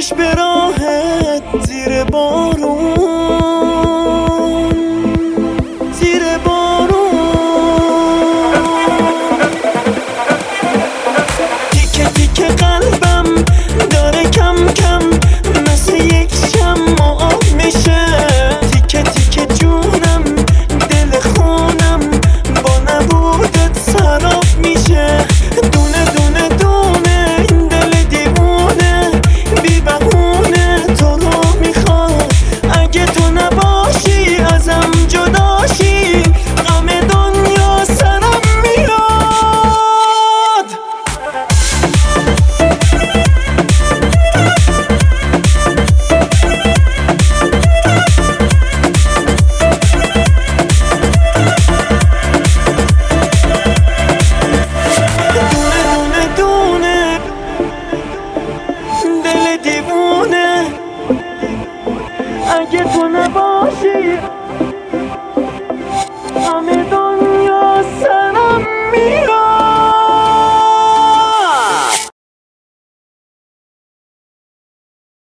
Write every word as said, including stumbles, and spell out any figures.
باش به راحت زیر بارون، زیر بارون. تیکه تیکه قلبم داره کم کم مثل یک شمع آب میشه. تیکه تیکه جونم دل خونم با نبودت سراب میشه. دونه دونه دونه این دل دیوونه بی بهونه تو رو میخواد. اگه تو نباشی ازم جداشی غم دنیا سرم میاد. اگه تو نباشی